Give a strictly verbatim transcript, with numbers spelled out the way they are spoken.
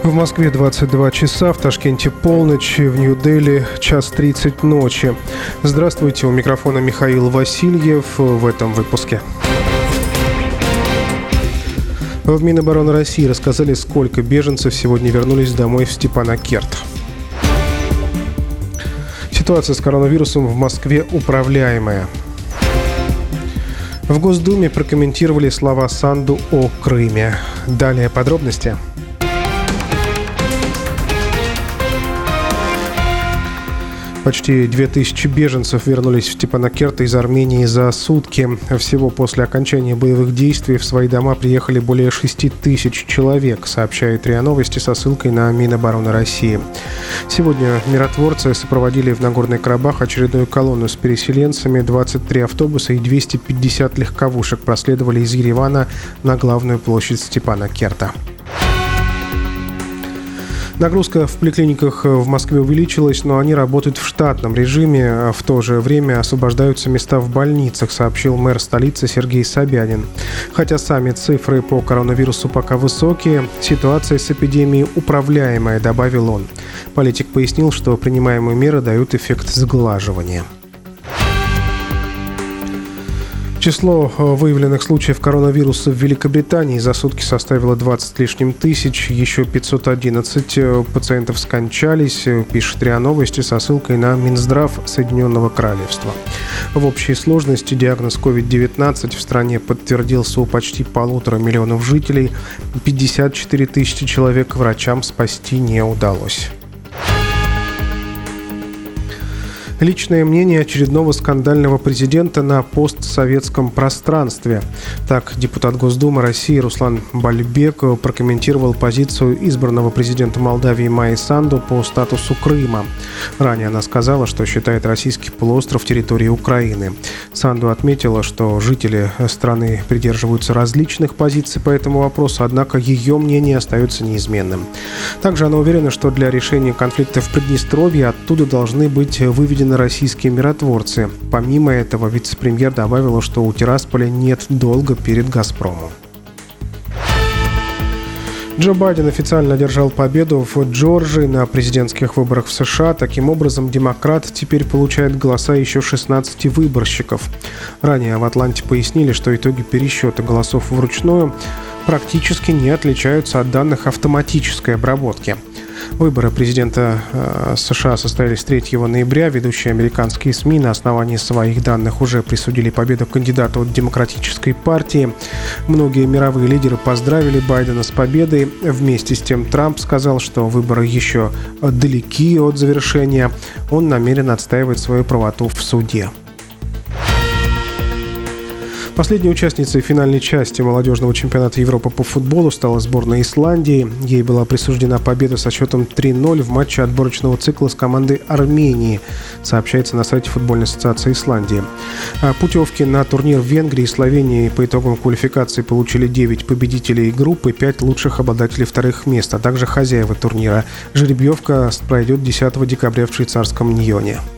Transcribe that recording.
В Москве двадцать два часа, в Ташкенте полночь, в Нью-Дели час тридцать ночи. Здравствуйте, у микрофона Михаил Васильев в этом выпуске. В Минобороны России рассказали, сколько беженцев сегодня вернулись домой в Степанакерт. Ситуация с коронавирусом в Москве управляемая. В Госдуме прокомментировали слова Санду о Крыме. Далее подробности. Почти две тысячи беженцев вернулись в Степанакерт из Армении за сутки. Всего после окончания боевых действий в свои дома приехали более шести тысяч человек, сообщает РИА Новости со ссылкой на Минобороны России. Сегодня миротворцы сопроводили в Нагорный Карабах очередную колонну с переселенцами. двадцать три автобуса и двести пятьдесят легковушек проследовали из Еревана на главную площадь Степанакерта. Нагрузка в поликлиниках в Москве увеличилась, но они работают в штатном режиме. В то же время освобождаются места в больницах, сообщил мэр столицы Сергей Собянин. Хотя сами цифры по коронавирусу пока высокие, ситуация с эпидемией управляемая, добавил он. Политик пояснил, что принимаемые меры дают эффект сглаживания. Число выявленных случаев коронавируса в Великобритании за сутки составило двадцать с лишним тысяч. Еще пятьсот одиннадцать пациентов скончались, пишет РИА Новости со ссылкой на Минздрав Соединенного Королевства. В общей сложности диагноз ковид девятнадцать в стране подтвердился у почти полутора миллионов жителей. пятьдесят четыре тысячи человек врачам спасти не удалось. Личное мнение очередного скандального президента на постсоветском пространстве. Так, депутат Госдумы России Руслан Бальбек прокомментировал позицию избранного президента Молдавии Майи Санду по статусу Крыма. Ранее она сказала, что считает российский полуостров территорией Украины. Санду отметила, что жители страны придерживаются различных позиций по этому вопросу, однако ее мнение остается неизменным. Также она уверена, что для решения конфликта в Приднестровье оттуда должны быть выведены российские миротворцы. Помимо этого, вице-премьер добавила, что у Тирасполя нет долга перед «Газпромом». Джо Байден официально одержал победу в Джорджии на президентских выборах в США. Таким образом, демократ теперь получает голоса еще шестнадцати выборщиков. Ранее в Атланте пояснили, что итоги пересчета голосов вручную практически не отличаются от данных автоматической обработки. Выборы президента э, США состоялись третьего ноября. Ведущие американские СМИ на основании своих данных уже присудили победу кандидату от Демократической партии. Многие мировые лидеры поздравили Байдена с победой. Вместе с тем Трамп сказал, что выборы еще далеки от завершения. Он намерен отстаивать свою правоту в суде. Последней участницей финальной части молодежного чемпионата Европы по футболу стала сборная Исландии. Ей была присуждена победа со счетом три ноль в матче отборочного цикла с командой Армении, сообщается на сайте футбольной ассоциации Исландии. Путевки на турнир в Венгрии и Словении по итогам квалификации получили девять победителей группы, пять лучших обладателей вторых мест, а также хозяева турнира. Жеребьевка пройдет десятого декабря в швейцарском Ньоне.